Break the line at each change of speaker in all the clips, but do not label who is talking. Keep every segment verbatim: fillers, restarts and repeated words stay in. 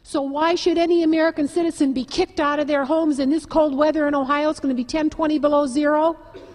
So why should any American citizen be kicked out of their homes in this cold weather in Ohio? It's going to be ten, twenty below zero.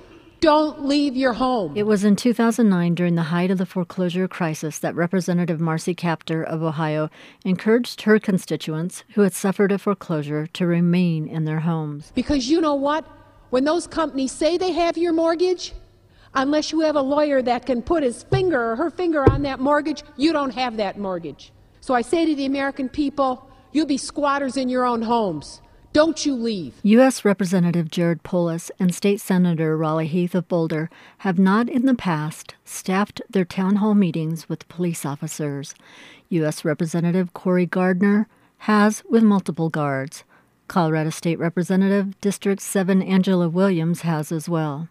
Don't leave your home.
It was in two thousand nine, during the height of the foreclosure crisis, that Representative Marcy Kaptur of Ohio encouraged her constituents who had suffered a foreclosure to remain in their homes.
Because you know what? When those companies say they have your mortgage, unless you have a lawyer that can put his finger or her finger on that mortgage, you don't have that mortgage. So I say to the American people, you'll be squatters in your own homes. Don't you leave.
U S. Representative Jared Polis and State Senator Raleigh Heath of Boulder have not in the past staffed their town hall meetings with police officers. U S. Representative Cory Gardner has with multiple guards. Colorado State Representative District seven Angela Williams has as well.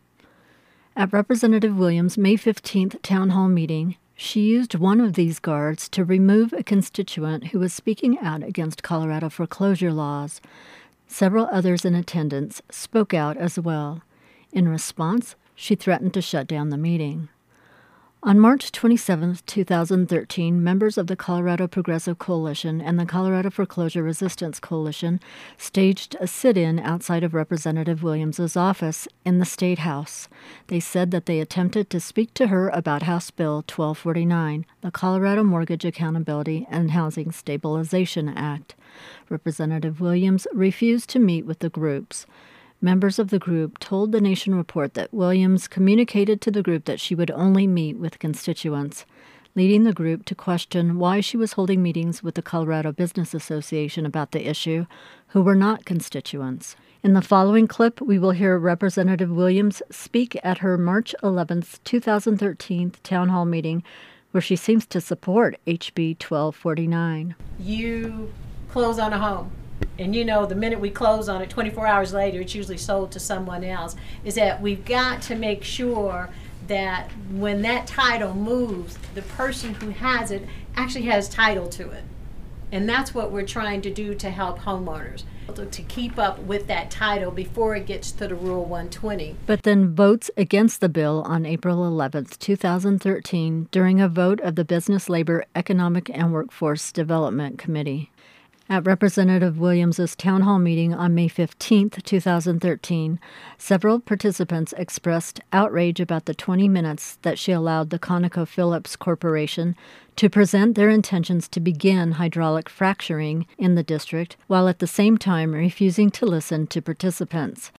At Representative Williams' May fifteenth town hall meeting, she used one of these guards to remove a constituent who was speaking out against Colorado foreclosure laws. Several others in attendance spoke out as well. In response, she threatened to shut down the meeting. On March twenty-seventh, two thousand thirteen, members of the Colorado Progressive Coalition and the Colorado Foreclosure Resistance Coalition staged a sit-in outside of Representative Williams' office in the State House. They said that they attempted to speak to her about House Bill twelve forty-nine, the Colorado Mortgage Accountability and Housing Stabilization Act. Representative Williams refused to meet with the groups. Members of the group told the Nation Report that Williams communicated to the group that she would only meet with constituents, leading the group to question why she was holding meetings with the Colorado Business Association about the issue, who were not constituents. In the following clip, we will hear Representative Williams speak at her March eleventh, two thousand thirteen town hall meeting, where she seems to support H B twelve forty-nine.
You close on a home. And you know, the minute we close on it, twenty-four hours later, it's usually sold to someone else. Is that we've got to make sure that when that title moves, the person who has it actually has title to it. And that's what we're trying to do to help homeowners, to keep up with that title before it gets to the Rule one twenty.
But then votes against the bill on April eleventh, two thousand thirteen, during a vote of the Business, Labor, Economic, and Workforce Development Committee. At Representative Williams' town hall meeting on May fifteenth, two thousand thirteen, several participants expressed outrage about the twenty minutes that she allowed the ConocoPhillips Corporation to present their intentions to begin hydraulic fracturing in the district, while at the same time refusing to listen to participants.